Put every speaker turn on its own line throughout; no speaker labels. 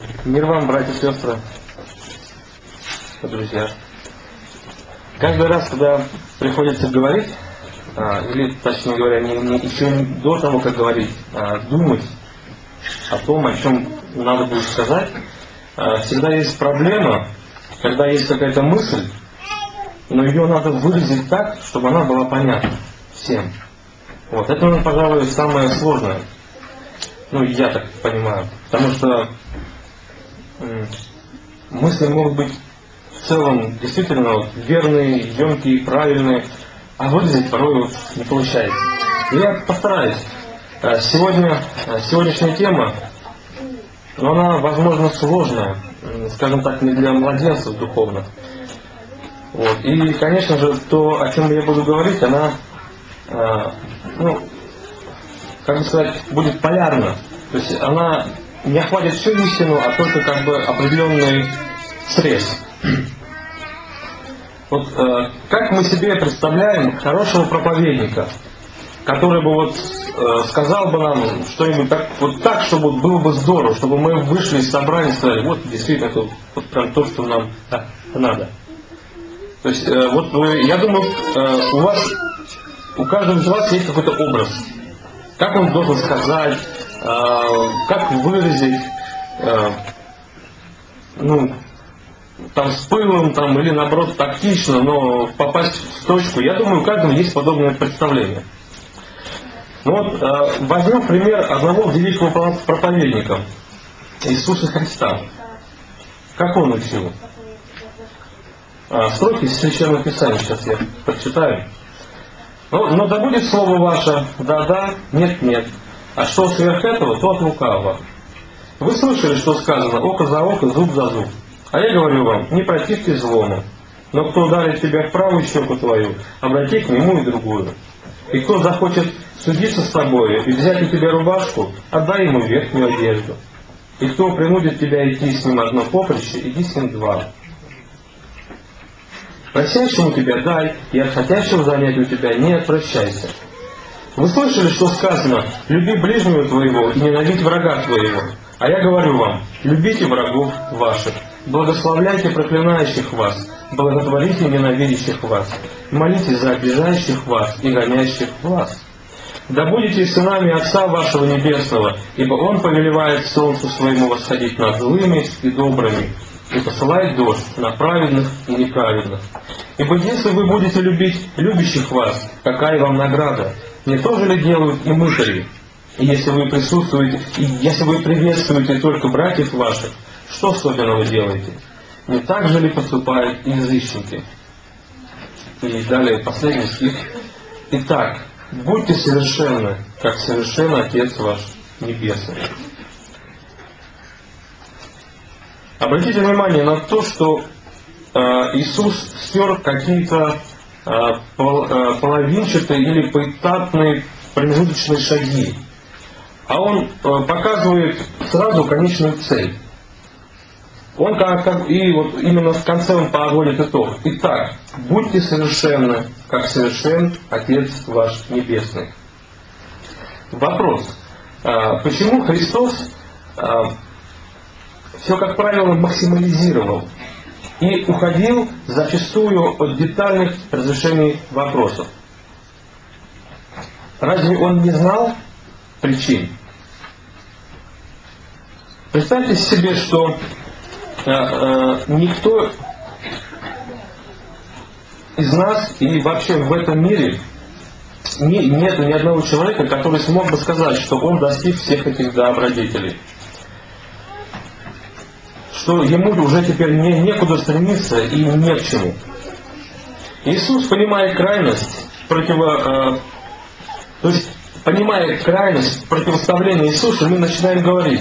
Мир вам, братья и сестры, друзья. Каждый раз, когда приходится говорить, или, точнее говоря, еще до того, как говорить, думать о том, о чем надо будет сказать, всегда есть проблема, когда есть какая-то мысль, но ее надо выразить так, чтобы она была понятна всем. Вот. Это, пожалуй, самое сложное. Я так понимаю. Потому что мысли могут быть в целом действительно верные, емкие, правильные, а выразить порой не получается. И я постараюсь. Сегодняшняя тема, она, возможно, сложная, скажем так, не для младенцев духовных. Вот. И, конечно же, то, о чем я буду говорить, она, как бы сказать, будет полярна. То есть она не охватит всю истину, а только как бы определенный срез. Вот как мы себе представляем хорошего проповедника, который бы сказал бы нам что-нибудь так, чтобы было бы здорово, чтобы мы вышли из собрания и сказали, вот действительно это прям то, что нам надо. То есть я думаю, у каждого из вас есть какой-то образ. Как он должен сказать, как выразить, с пылом, или наоборот тактично, но попасть в точку. Я думаю, у каждого есть подобное представление. Возьмем пример одного великого проповедника, Иисуса Христа. Как он учил? Строки из Священного Писания сейчас я прочитаю. Но да будет слово ваше, да-да, нет-нет. А что сверх этого, то от лукавого. Вы слышали, что сказано, око за око, зуб за зуб. А я говорю вам, не противьте злому. Но кто ударит тебя в правую щеку твою, обрати к нему и другую. И кто захочет судиться с тобой и взять у тебя рубашку, отдай ему верхнюю одежду. И кто принудит тебя идти с ним одно поприще, иди с ним два. Просящему тебя дай, и от хотящего занять у тебя не отвращайся. Вы слышали, что сказано, люби ближнего твоего и ненавидь врага твоего. А я говорю вам, любите врагов ваших, благословляйте проклинающих вас, благотворите ненавидящих вас, молитесь за обижающих вас и гонящих вас. Да будете сынами Отца вашего Небесного, ибо Он повелевает солнцу своему восходить над злыми и добрыми, и посылает дождь на праведных и неправедных. Ибо если вы будете любить любящих вас, какая вам награда? Не то же ли делают и мытари? И если вы приветствуете только братьев ваших, что особенного делаете? Не так же ли поступают и язычники? И далее последний стих. Итак, будьте совершенны, как совершен Отец ваш Небесный. Обратите внимание на то, что Иисус стер какие-то половинчатые или поэтапные промежуточные шаги. А Он показывает сразу конечную цель. Он именно в конце он подводит итог. Итак, будьте совершенны, как совершен Отец ваш Небесный. Вопрос. Почему Христос все, как правило, максимализировал и уходил зачастую от детальных разрешений вопросов? Разве Он не знал причин? Представьте себе, что никто из нас и вообще в этом мире нет ни одного человека, который смог бы сказать, что он достиг всех этих добродетелей. Что ему уже теперь некуда стремиться и не к чему. Иисус, понимая крайность, понимая крайность противоставления Иисуса, мы начинаем говорить,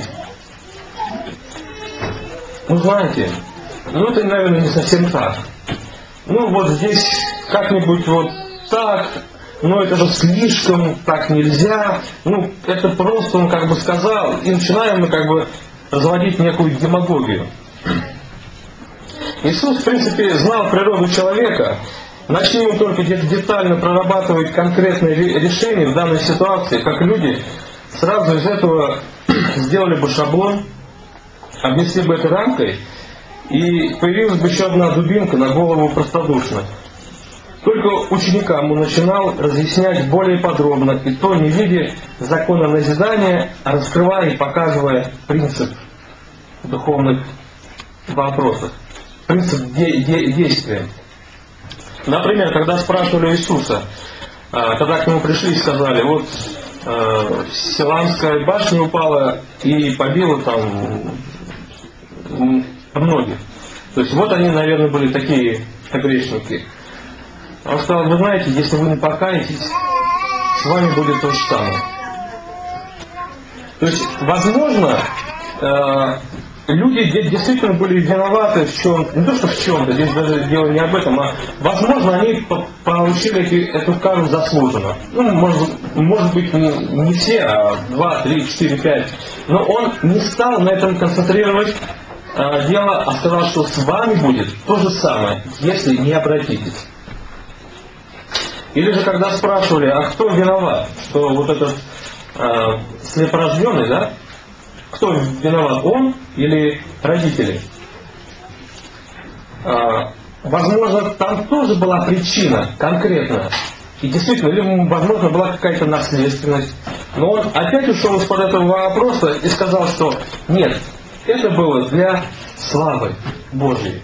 знаете, это, наверное, не совсем так. Здесь как-нибудь так, это же слишком, так нельзя, это просто он сказал, и начинаем мы разводить некую демагогию. Иисус, в принципе, знал природу человека. Начни ему только детально прорабатывать конкретные решения в данной ситуации, как люди сразу из этого сделали бы шаблон, обнесли бы этой рамкой, и появилась бы еще одна дубинка на голову простодушных. Только ученикам он начинал разъяснять более подробно, и то не в виде закона назидания, а раскрывая и показывая принцип духовных вопросов, принцип действия. Например, когда спрашивали Иисуса, когда к нему пришли и сказали, вот Силамская башня упала и побила там многих. То есть вот они, наверное, были такие грешники. Он сказал, вы знаете, если вы не покаетесь, с вами будет то же самое. То есть, возможно, люди действительно были виноваты в чем-то, не то что в чем-то, здесь даже дело не об этом, а возможно они получили эту кару заслуженно. Ну, может быть, не все, а 2, 3, 4, 5. Но он не стал на этом концентрировать дело, а сказал, что с вами будет то же самое, если не обратитесь. Или же когда спрашивали, а кто виноват, что вот этот слепорожденный, да? Кто виноват, он или родители? Возможно, там тоже была причина конкретная. И действительно, или, возможно, была какая-то наследственность. Но он опять ушел из-под этого вопроса и сказал, что нет, это было для славы Божьей.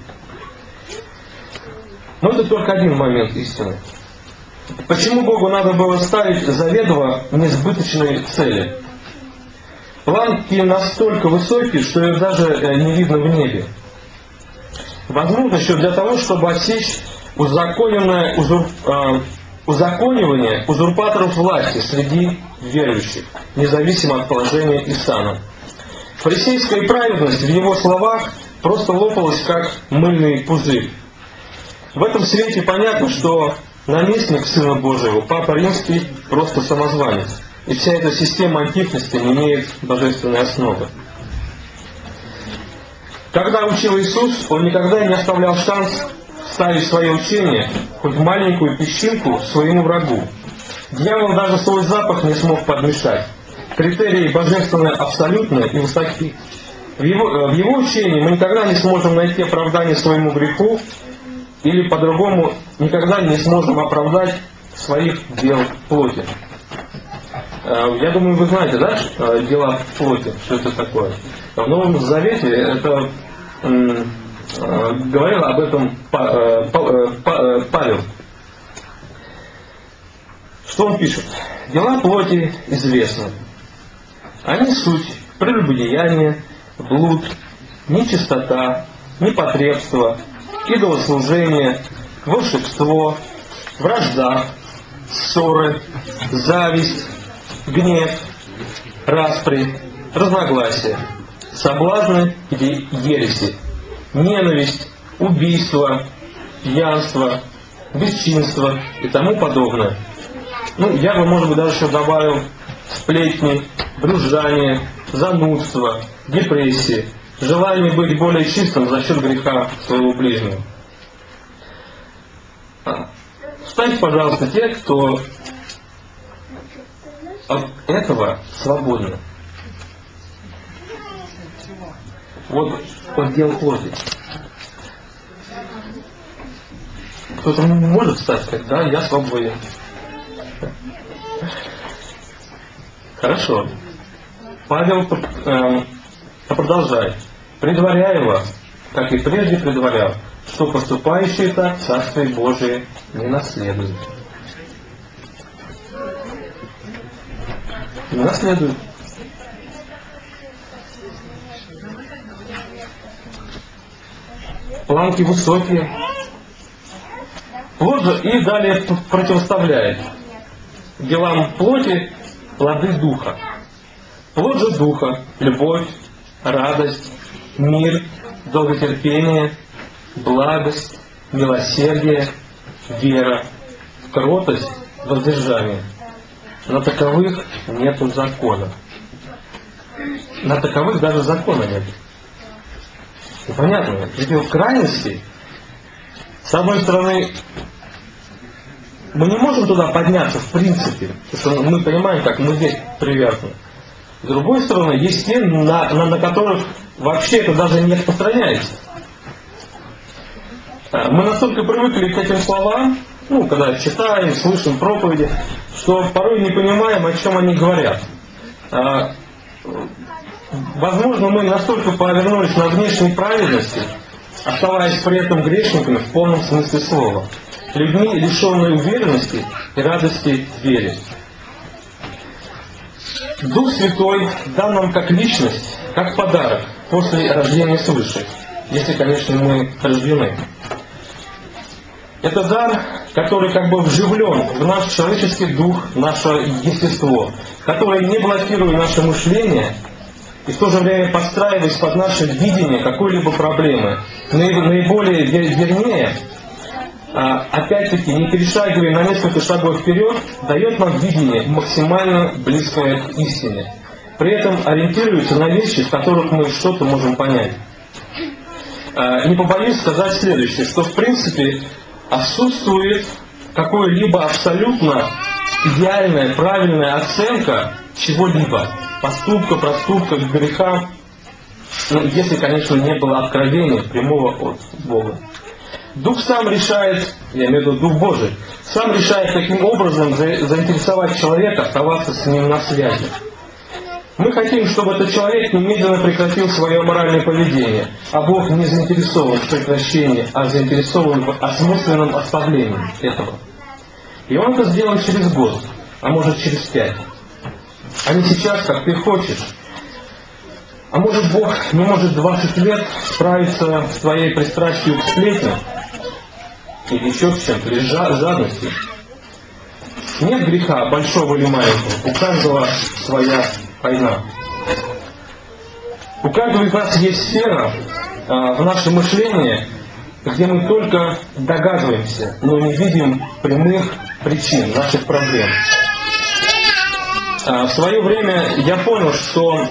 Но это только один момент истины. Почему Богу надо было ставить заведомо несбыточные цели? Планки настолько высокие, что их даже не видно в небе. Возможно, еще для того, чтобы отсечь узаконивание узурпаторов власти среди верующих, независимо от положения и сана. Фарисейская праведность в его словах просто лопалась, как мыльный пузырь. В этом свете понятно, что наместник Сына Божьего, Папа Римский, просто самозванец. И вся эта система античности не имеет божественной основы. Когда учил Иисус, Он никогда не оставлял шанс вставить в свое учение хоть маленькую песчинку своему врагу. Дьявол даже свой запах не смог подмешать. Критерии божественные абсолютны и высоки. В его учении мы никогда не сможем найти оправдание своему греху, или по-другому никогда не сможем оправдать своих дел плоти. Я думаю, вы знаете, да, дела плоти, что это такое. В Новом Завете это говорил об этом Павел. Что он пишет? Дела плоти известны. Они суть прелюбодеяние, блуд, нечистота, непотребство, идолослужение, волшебство, вражда, ссоры, зависть, гнев, распри, разногласия, соблазны или ереси, ненависть, убийство, пьянство, бесчинство и тому подобное. Ну, я бы, может быть, даже еще добавил сплетни, брюзжание, занудство, депрессии, желание быть более чистым за счет греха своего ближнего. Встаньте, пожалуйста, те, кто от этого свободны. Вот от дел плоти. Кто-то может встать и сказать, да, я свободен. Хорошо. Павел продолжает. Предваряю вас, как и прежде предварял, что поступающие так Царствие Божие не наследуют. Не наследуют. Планки высокие. Вот же и далее противоставляет делам плоти плоды духа. Плод же духа – любовь, радость, мир, долготерпение, благость, милосердие, вера, кротость, воздержание. На таковых нету закона. На таковых даже закона нет. И понятно, эти вот крайности, с одной стороны, мы не можем туда подняться в принципе, потому что мы понимаем, как мы здесь привязаны. С другой стороны, есть те, на которых вообще это даже не распространяется. Мы настолько привыкли к этим словам, когда читаем, слышим проповеди, что порой не понимаем, о чем они говорят. Возможно, мы настолько повернулись на внешней праведности, оставаясь при этом грешниками в полном смысле слова, людьми, лишенные уверенности и радости в вере. Дух Святой дан нам как личность, как подарок после рождения свыше, если, конечно, мы рождены. Это дар, который как бы вживлен в наш человеческий дух, в наше естество, который не блокирует наше мышление и в то же время подстраиваясь под наше видение какой-либо проблемы, наиболее вернее, опять-таки, не перешагивая на несколько шагов вперед, дает нам видение максимально близкое к истине. При этом ориентируется на вещи, в которых мы что-то можем понять. Не побоюсь сказать следующее, что в принципе отсутствует какой-либо абсолютно идеальная, правильная оценка чего-либо, поступка, проступка, греха, если, конечно, не было откровения прямого от Бога. Дух сам решает, я имею в виду Дух Божий, сам решает, каким образом заинтересовать человека, оставаться с ним на связи. Мы хотим, чтобы этот человек немедленно прекратил свое аморальное поведение, а Бог не заинтересован в прекращении, а заинтересован в осмысленном оставлении этого. И Он это сделает через год, а может через 5. А не сейчас, как ты хочешь. А может Бог не может 20 лет справиться с твоей пристрастием к сплетням или еще с чем-то, или жадностью. Нет греха, большого или маленького, у каждого своя война. У каждого из нас есть сфера в нашем мышлении, где мы только догадываемся, но не видим прямых причин наших проблем. В свое время я понял, что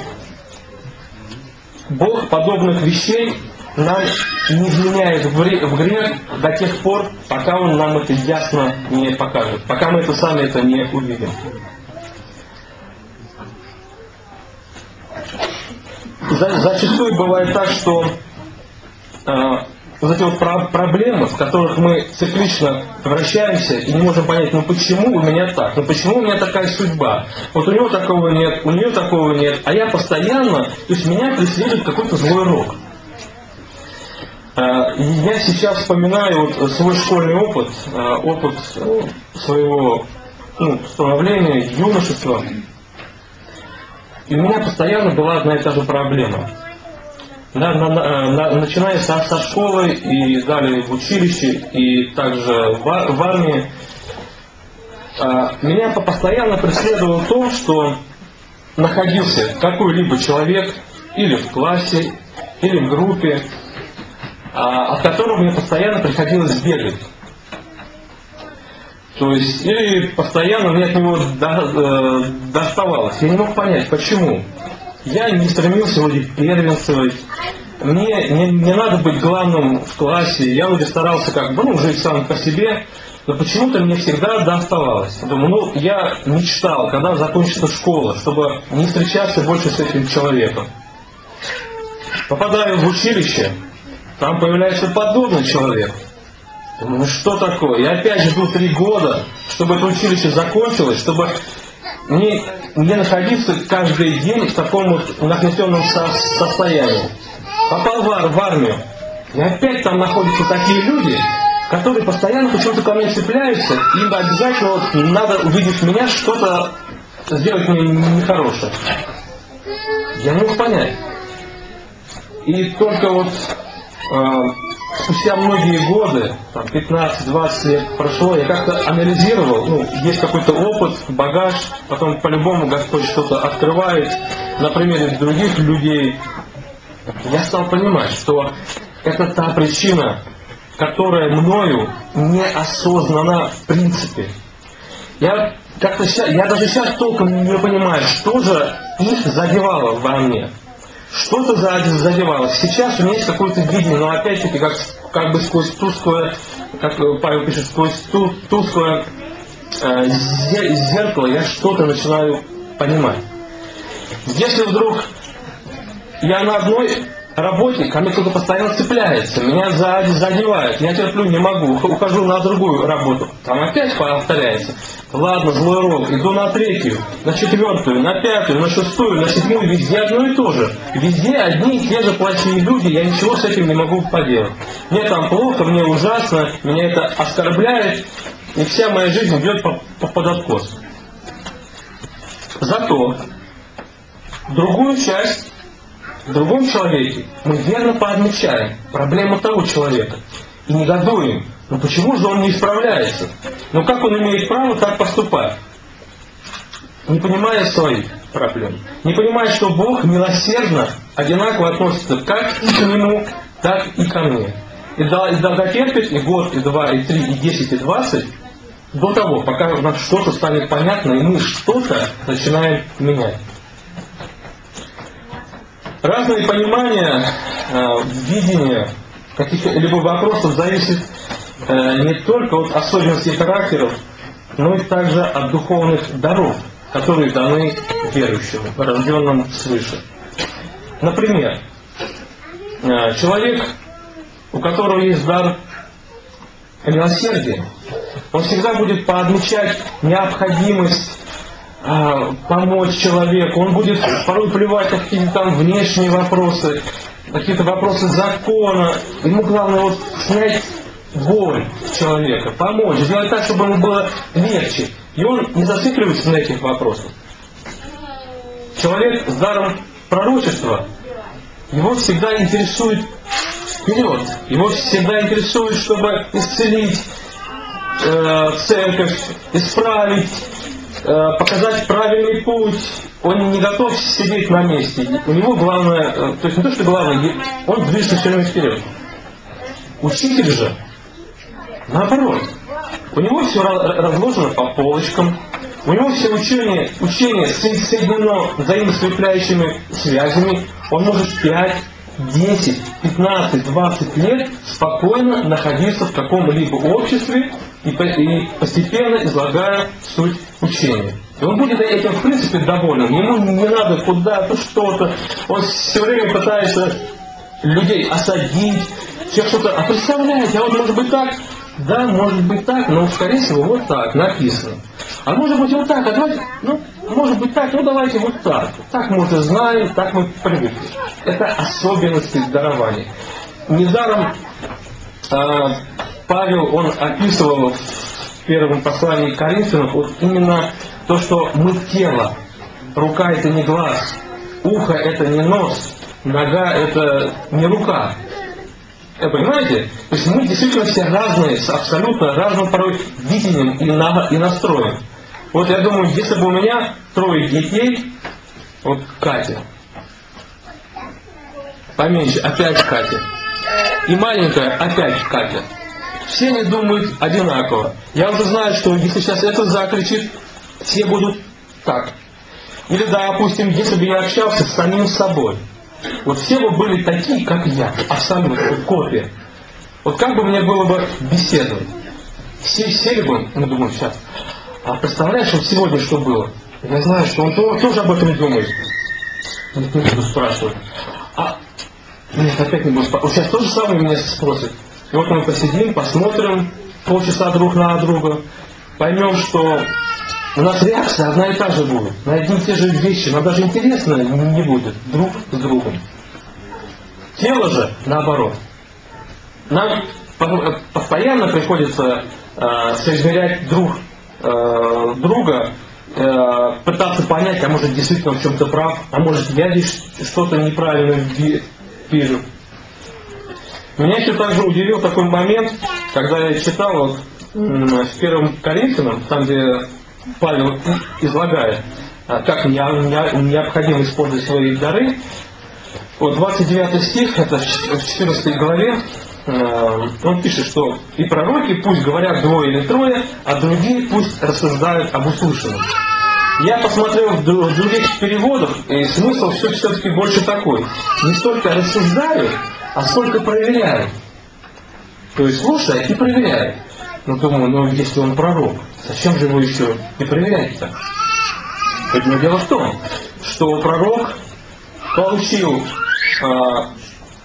Бог подобных вещей нам не вменяет в грех до тех пор, пока Он нам это ясно не покажет, пока мы сами это не увидим. Зачастую бывает так, что вот эти вот проблемы, в которых мы циклично вращаемся и не можем понять, почему у меня так, почему у меня такая судьба, вот у него такого нет, у нее такого нет, а я постоянно, то есть меня преследует какой-то злой рок. Я сейчас вспоминаю свой школьный опыт, опыт своего становления, юношества, и у меня постоянно была одна и та же проблема. Начиная со школы и далее в училище и также в армии, меня постоянно преследовало то, что находился какой-либо человек или в классе, или в группе, от которого мне постоянно приходилось бегать. То есть, или постоянно мне от него доставалось. Я не мог понять, почему. Я не стремился вроде первенствовать. Мне не надо быть главным в классе. Я вроде старался жить сам по себе. Но почему-то мне всегда доставалось. Думаю, я мечтал, когда закончится школа, чтобы не встречаться больше с этим человеком. Попадаю в училище, там появляется подобный человек. Думаю, что такое? Я опять жду 3 года, чтобы это училище закончилось, чтобы не находиться каждый день в таком вот нагнетенном состоянии. Попал в армию, и опять там находятся такие люди, которые постоянно почему-то ко мне цепляются, и им обязательно надо увидеть меня, что-то сделать мне нехорошее. Я не мог понять. И только спустя многие годы, 15-20 лет прошло, я как-то анализировал, есть какой-то опыт, багаж, потом по-любому Господь что-то открывает на примере других людей. Я стал понимать, что это та причина, которая мною не осознана в принципе. Я даже сейчас толком не понимаю, что же их задевало во мне. Что-то задевало. Сейчас у меня есть какое-то видение, но опять-таки как бы сквозь тусклое, как Павел пишет, сквозь тусклое зеркало я что-то начинаю понимать. Если вдруг я на одной работе ко мне кто-то постоянно цепляется, меня задевает, я терплю, не могу, ухожу на другую работу, там опять повторяется. Ладно, злой рок, иду на третью, на четвертую, на пятую, на шестую, на седьмую, везде одно и то же. Везде одни и те же плохие люди, я ничего с этим не могу поделать. Мне там плохо, мне ужасно, меня это оскорбляет, и вся моя жизнь идет под откос. Зато другую часть, в другом человеке мы верно подмечаем проблему того человека и негодуем. Ну почему же он не исправляется? Ну как он имеет право так поступать? Не понимая своих проблем. Не понимая, что Бог милосердно одинаково относится как и к нему, так и ко мне. И долготерпит и год, и два, и три, и 10, и 20 до того, пока у нас что-то станет понятно, и мы что-то начинаем менять. Разные понимания, видения каких-либо вопросов зависит не только от особенностей характеров, но и также от духовных даров, которые даны верующему, рожденному свыше. Например, человек, у которого есть дар милосердия, он всегда будет подмечать необходимость помочь человеку, он будет порой плевать на какие-то там внешние вопросы, какие-то вопросы закона. Ему главное вот снять боль человека, помочь, сделать так, чтобы ему было легче. И он не зацикливается на этих вопросах. Человек с даром пророчества, его всегда интересует вперед. Его всегда интересует, чтобы исцелить церковь, исправить, показать правильный путь. Он не готов сидеть на месте. У него главное, то есть не то, что главное, он движется все время вперед. Учитель же, наоборот, у него все разложено по полочкам, у него все учение соединено взаимоскрепляющими связями, он может 5, 10, 15, 20 лет спокойно находиться в каком-либо обществе и постепенно излагая суть учения. И он будет этим в принципе доволен. Ему не надо куда-то, что-то. Он все время пытается людей осадить, всех что-то. А представляете, а вот может быть так? Да, может быть так, но скорее всего вот так написано. А может быть вот так, а давайте, может быть так, давайте вот так. Так мы уже знаем, так мы привыкли. Это особенности дарования. Недаром Павел, он описывал в первом послании к Коринфянам вот именно то, что мы тело. Рука это не глаз, ухо это не нос, нога это не рука. Понимаете? То есть мы действительно все разные, с абсолютно разным порой видением и настроем. Вот я думаю, если бы у меня 3 детей, вот Катя, поменьше, опять Катя, и маленькая, опять Катя, все они думают одинаково. Я уже знаю, что если сейчас это закричит, все будут так. Или, допустим, если бы я общался с самим собой, вот все бы были такие, как я, абсолютно, копия. Вот как бы мне было бы беседовать? Все сели бы, мы думаем, сейчас. А представляешь, вот сегодня что было? Я знаю, что он тоже об этом думает. Не буду спрашивать. Нет, опять не буду спрашивать. Вот сейчас то же самое меня спросят. И вот мы посидим, посмотрим полчаса друг на друга, поймем, что у нас реакция одна и та же будет. На одни и те же вещи. Нам даже интересно не будет друг с другом. Тело же наоборот. Нам постоянно приходится соизмерять друг друга, пытаться понять, а может действительно в чем-то прав, а может я здесь что-то неправильно вижу. Меня еще также удивил такой момент, когда я читал вот, в 1 Коринфянам, там где Павел излагает, как необходимо использовать свои дары. Вот 29 стих, это в 14 главе, он пишет, что «И пророки пусть говорят 2 или 3, а другие пусть рассуждают об услышанном». Я посмотрел в других переводах, и смысл все-таки больше такой. Не столько рассуждают, а сколько проверяют. То есть слушает и проверяет. Но думаю, если он пророк, зачем же его еще не проверять-то? Но дело в том, что пророк получил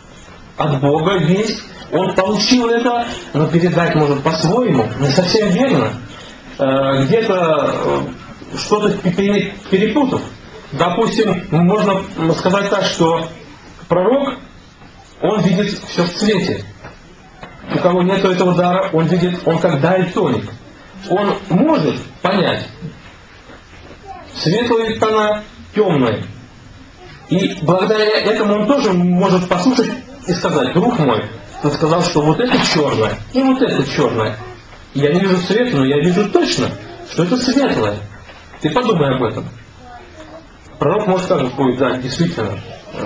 от Бога весть, он получил это, но передать может по-своему, не совсем верно. Где-то что-то перепутав. Допустим, можно сказать так, что пророк, он видит все в цвете. У кого нет этого дара, он видит, он как дальтоник. Он может понять светлые тона, темные. И благодаря этому он тоже может послушать и сказать: друг мой, ты сказал, что вот это черное и вот это черное. Я не вижу света, но я вижу точно, что это светлое. Ты подумай об этом. Пророк может сказать: ой, да, действительно.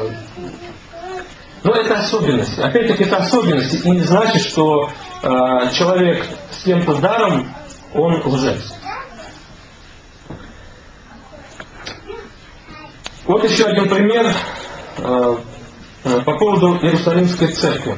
Но это особенности. Опять-таки это особенности. И не значит, что человек с тем-то даром, он лжец. Вот еще один пример по поводу Иерусалимской церкви.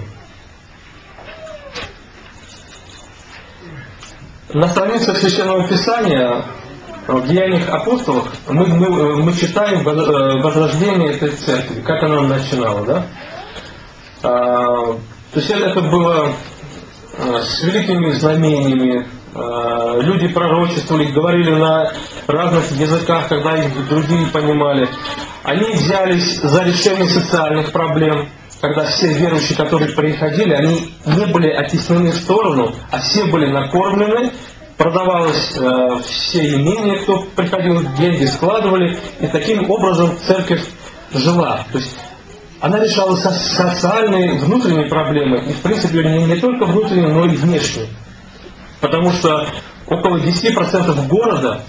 На страницах Священного Писания в Деяниях апостолов мы читаем возрождение этой церкви, как она начинала, да? То есть это было с великими знамениями, люди пророчествовали, говорили на разных языках, когда их другие понимали. Они взялись за решение социальных проблем, когда все верующие, которые приходили, они не были оттеснены в сторону, а все были накормлены, продавалось все имения, кто приходил, деньги складывали, и таким образом церковь жила. То есть она решала социальные, внутренние проблемы, и в принципе не только внутренние, но и внешние. Потому что около 10% города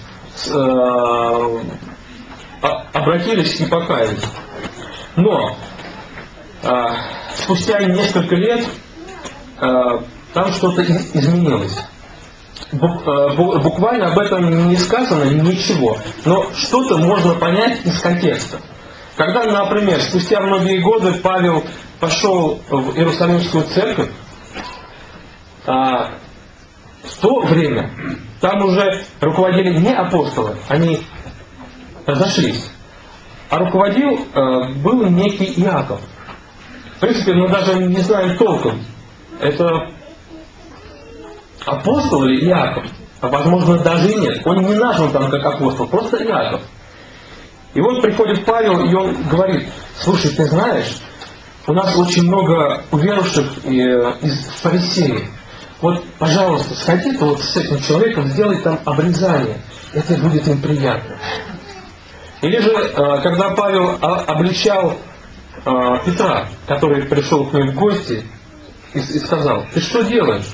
обратились и покаялись. Но спустя несколько лет там что-то изменилось. Буквально об этом не сказано ничего, но что-то можно понять из контекста. Когда, например, спустя многие годы Павел пошел в Иерусалимскую церковь, в то время там уже руководили не апостолы, они разошлись, а руководил был некий Иаков. В принципе, мы даже не знаем толком, это апостол или Иаков, а возможно даже и нет. Он не назван там как апостол, просто Иаков. И вот приходит Павел, и он говорит: слушай, ты знаешь, у нас очень много уверовавших из фарисеев. Вот, пожалуйста, сходи-ка вот с этим человеком, сделай там обрезание. Это будет им приятно. Или же, когда Павел обличал Петра, который пришел к ним в гости, и сказал: ты что делаешь?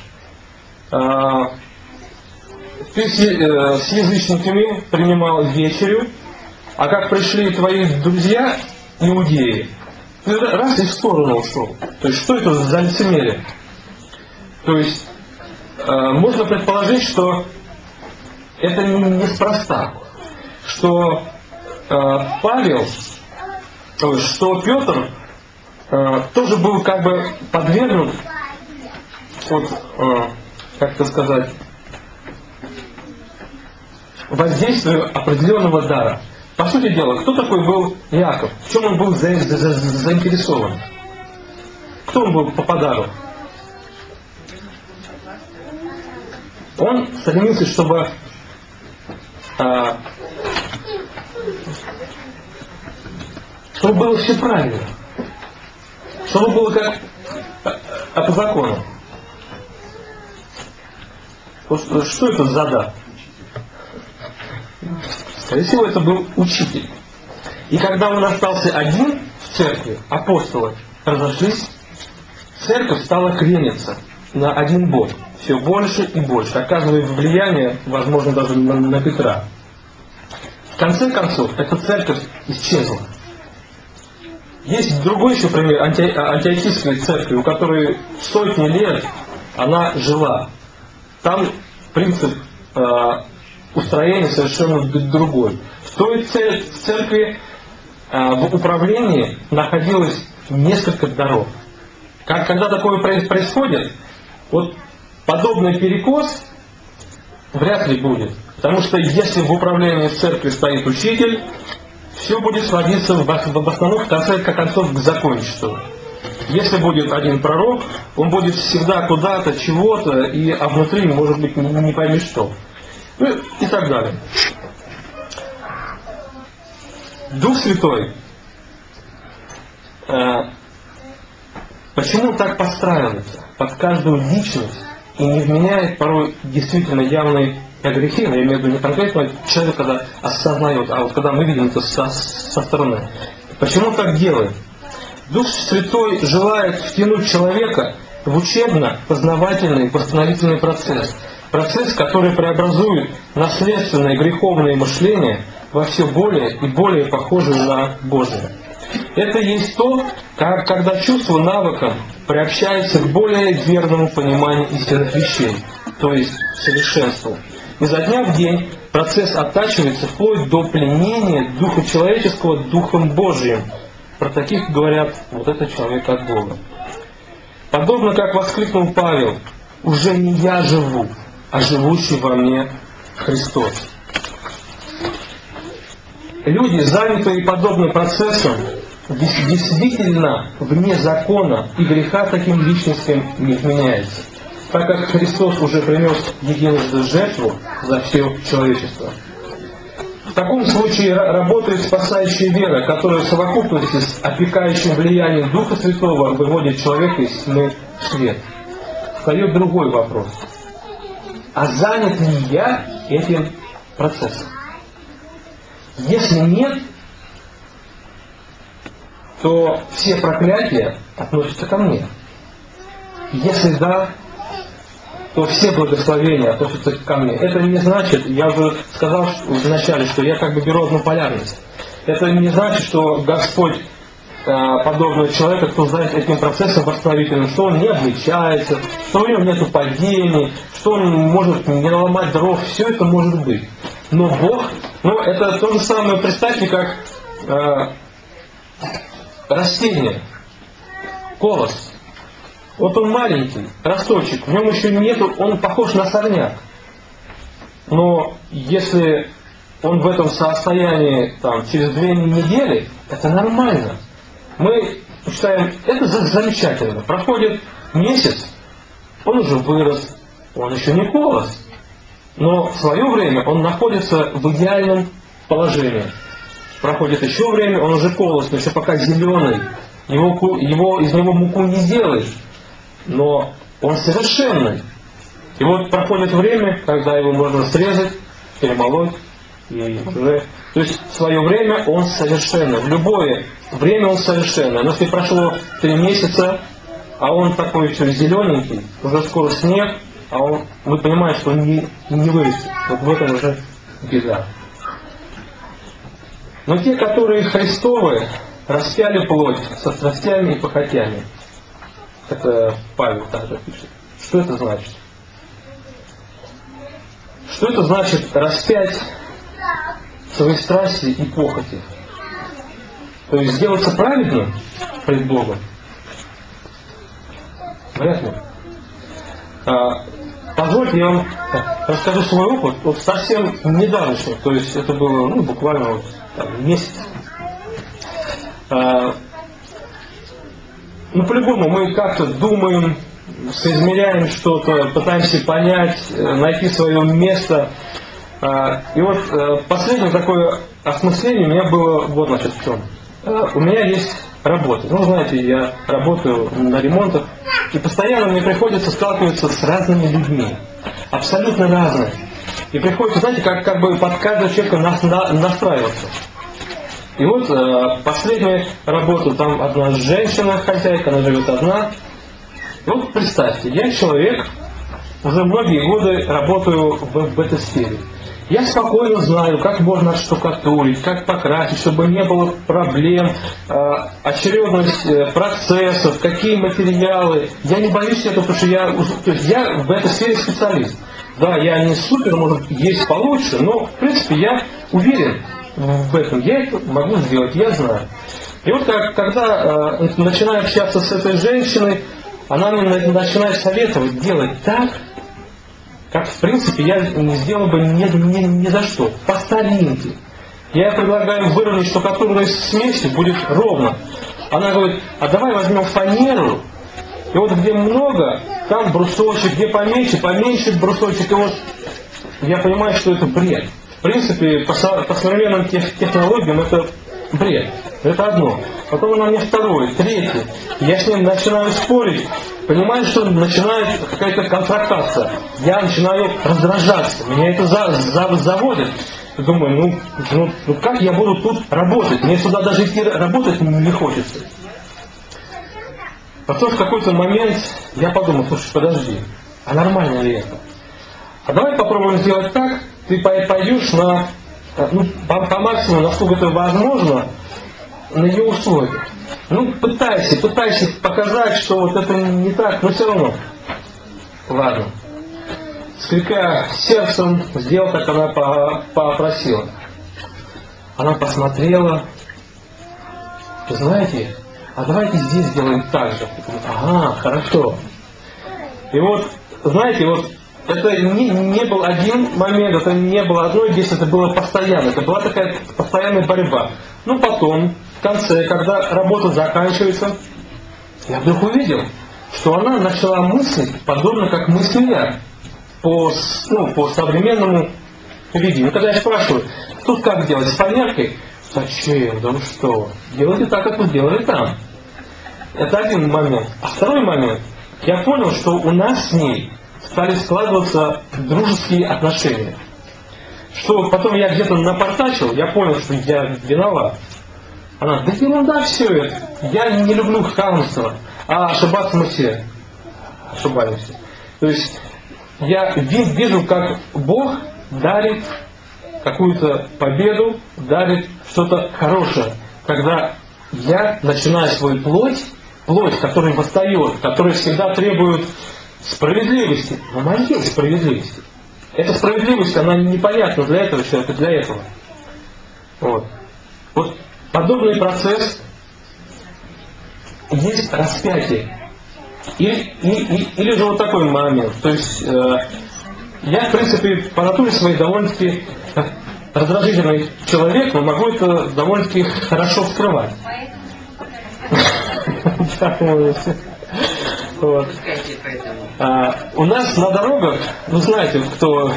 Ты с язычниками принимал вечерю, а как пришли твои друзья, иудеи, ты раз и в сторону ушел. То есть, что это за лицемерие? То есть, можно предположить, что это неспроста. Что Павел, что Петр тоже был как бы подвергнут, как это сказать, воздействию определенного дара. По сути дела, кто такой был Иаков? В чем он был заинтересован? Кто он был по дару? Он стремился, чтобы было все правильно. Чтобы было как по закону. Что это за дар? Скорее всего, это был учитель. И когда он остался один в церкви, апостолы разошлись, церковь стала крениться на один бок. Все больше и больше, оказывая влияние, возможно, даже на Петра. В конце концов, эта церковь исчезла. Есть другой еще пример антиохийской церкви, у которой сотни лет она жила. Там принцип устроения совершенно другой. В той церкви в управлении находилось несколько даров. Когда такое происходит, вот подобный перекос вряд ли будет. Потому что если в управлении церкви стоит учитель, все будет сводиться в основном в конце концов к законничеству. если будет один пророк, он будет всегда куда-то, чего-то, а внутри может быть не пойми что. Ну и так далее. Дух Святой, почему так подстраивается под каждую личность и не вменяет порой действительно явные грехи, но я имею в виду не конкретно человек, когда осознает, а вот когда мы видим это со стороны. Почему так делает? Дух Святой желает втянуть человека в учебно-познавательный восстановительный процесс. Процесс, который преобразует наследственное греховное мышление во все более и более похожее на Божие. Это есть то, когда чувство навыком приобщается к более верному пониманию истинных вещей, то есть совершенству. Изо дня в день процесс оттачивается вплоть до пленения духа человеческого Духом Божиим. Про таких говорят, вот это человек от Бога. Подобно как воскликнул Павел, уже не я живу, а живущий во мне Христос. Люди, занятые подобным процессом, действительно вне закона и греха таким личностям не вменяется, так как Христос уже принес единожды жертву за все человечество. В таком случае работает спасающая вера, которая в совокупности с опекающим влиянием Духа Святого выводит человека из тьмы в свет. Встает другой вопрос. А занят ли я этим процессом? Если нет, то все проклятия относятся ко мне. Если да, то все благословения относятся ко мне. Это не значит, я уже сказал вначале, что я как бы беру одну полярность. Это не значит, что Господь подобного человека, кто знает этим процессом восстановительным, что он не обличается, что у него нет падений, что он может не наломать дров, все это может быть. Но Бог, это то же самое, представьте, как растение, колос. Вот он маленький, росточек, в нем еще нету, он похож на сорняк. Но если он в этом состоянии через 2 недели, это нормально. Мы считаем, это замечательно. Проходит месяц, он уже вырос, он еще не колос. Но в свое время он находится в идеальном положении. Проходит еще время, он уже колос, но еще пока зеленый. Из него муку не сделаешь. Но он совершенный. И вот проходит время, когда его можно срезать, перемолоть, и уже... То есть в свое время он совершенный. В любое время он совершенный. Но если прошло 3 месяца, а он такой еще зелененький, уже скоро снег, вы понимаете, что он не вырастет. Вот в этом уже беда. Но те, которые Христовы, распяли плоть со страстями и похотями. Это Павел также пишет. Что это значит? Что это значит распять свои страсти и похоти? То есть сделаться праведным пред Богом? Вряд ли. Позвольте, я вам расскажу свой опыт. Вот совсем недавнешний, то есть это было буквально месяц. По-любому мы как-то думаем, соизмеряем что-то, пытаемся понять, найти свое место. И вот последнее такое осмысление у меня было в чем. У меня есть работа. Знаете, я работаю на ремонтах, и постоянно мне приходится сталкиваться с разными людьми. Абсолютно разными. И приходится, знаете, как бы под каждого человека настраиваться. И вот последняя работа, там одна женщина, хозяйка, она живет одна. И вот представьте, я человек, уже многие годы работаю в этой сфере. Я спокойно знаю, как можно отштукатурить, как покрасить, чтобы не было проблем, очередность процессов, какие материалы. Я не боюсь этого, потому что я в этой сфере специалист. Да, я не супер, может, есть получше, но, в принципе, я уверен в этом. Я это могу сделать, я знаю. И вот когда начинаю общаться с этой женщиной, она мне начинает советовать делать так, как, в принципе, я не сделал бы ни за что. По старинке. Я предлагаю выровнять штукатурной смеси, будет ровно. Она говорит, а давай возьмем фанеру, и вот где много, там брусочек, где поменьше, поменьше брусочек. И вот я понимаю, что это бред. В принципе, по современным технологиям это бред. Это одно. Потом она мне второе, третье. Я с ним начинаю спорить, понимаю, что начинает какая-то конфронтация. Я начинаю раздражаться. Меня это заводит. Думаю, ну как я буду тут работать? Мне сюда даже идти работать не хочется. Потом в какой-то момент я подумал, слушай, подожди, а нормально ли это? А давай попробуем сделать так, ты пойдешь на, по максимуму, насколько это возможно, на ее условия. Пытайся показать, что вот это не так, но все равно. Ладно. Скрипя сердцем, сделал, как она попросила. Она посмотрела. Знаете, а давайте здесь сделаем так же. Ага, хорошо. И вот, знаете, вот это не был один момент, это не было одно действие, это было постоянно. Это была такая постоянная борьба. Потом, в конце, когда работа заканчивается, я вдруг увидел, что она начала мыслить подобно как мыслю я. По современному поведению. Когда я спрашиваю, тут как делать, с фанеркой? Зачем? Да вы что? Делайте так, как вы делали там. Это один момент. А второй момент. Я понял, что у нас с ней стали складываться дружеские отношения. Что потом я где-то напортачил, я понял, что я виноват. Она, да ерунда все это. Я не люблю хамство. А ошибаться мы все ошибаемся. То есть я вижу, как Бог дарит какую-то победу, дарит что-то хорошее. Когда я начинаю свою плоть, которая восстает, которая всегда требует справедливости, но моей справедливости. Эта справедливость, она непонятна для этого человека, для этого. Вот подобный процесс есть распятие. Или же вот такой момент. То есть я, в принципе, по натуре своей довольно-таки раздражительный человек, но могу это довольно-таки хорошо скрывать. У нас на дорогах, знаете, кто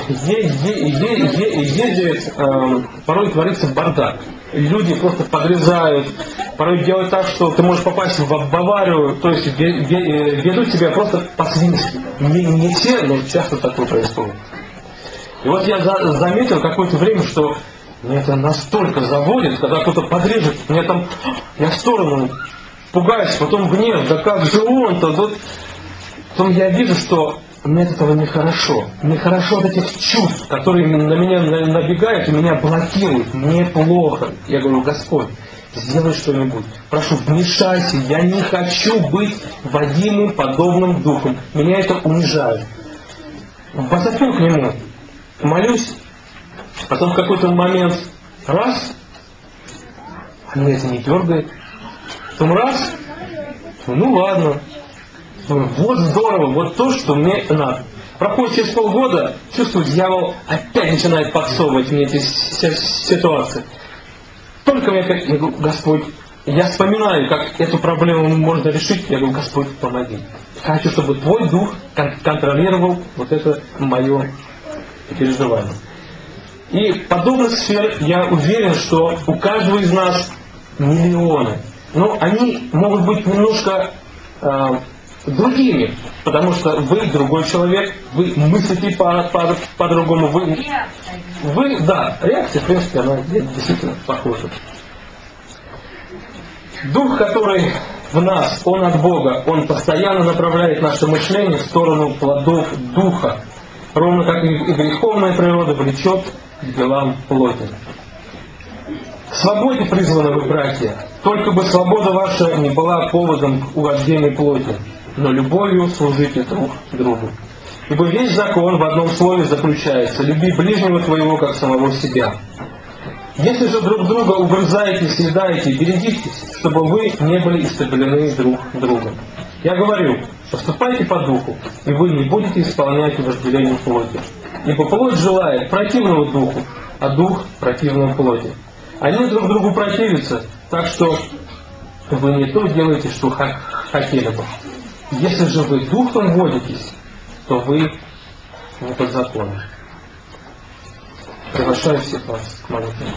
ездит, порой творится бардак. Люди просто подрезают, порой делают так, что ты можешь попасть в аварию, то есть ведут себя просто по-свински. Не все, но часто такое происходит. И вот я заметил какое-то время, что меня это настолько заводит, когда кто-то подрежет, я в сторону пугаюсь, потом гнев, да как же он-то, потом я вижу, что мне от этого нехорошо. Нехорошо от этих чувств, которые на меня набегают и меня блокируют. Мне плохо. Я говорю, Господь, сделай что-нибудь. Прошу, вмешайся. Я не хочу быть водимым подобным духом. Меня это унижает. Возопил к нему. Молюсь. Потом в какой-то момент раз. А меня это не дергает. Потом раз. Ладно. Вот здорово, вот то, что мне надо. Проходит через полгода, чувствую, дьявол опять начинает подсовывать мне эти ситуации. Только мне я говорю, Господь, я вспоминаю, как эту проблему можно решить, я говорю, Господь, помоги. Хочу, чтобы Твой Дух контролировал вот это мое переживание. И подобных сфер я уверен, что у каждого из нас миллионы. Но они могут быть немножко другими, потому что вы другой человек, вы мыслите по-другому, реакция, в принципе, она действительно похожа. Дух, который в нас, он от Бога, он постоянно направляет наше мышление в сторону плодов Духа, ровно как и греховная природа влечет к делам плоти. К свободе призваны вы, братья, только бы свобода ваша не была поводом к угождению плоти, но любовью служите друг другу. Ибо весь закон в одном слове заключается: люби ближнего твоего, как самого себя. Если же друг друга угрызаете, съедаете, берегитесь, чтобы вы не были истреблены друг другом. Я говорю, поступайте по духу, и вы не будете исполнять вожделение плоти. Ибо плоть желает противного духу, а дух противного плоти. Они друг другу противятся, так что вы не то делаете, что хотели бы. Если же вы духом водитесь, то вы не под законом. Приглашаю всех вас к молитве.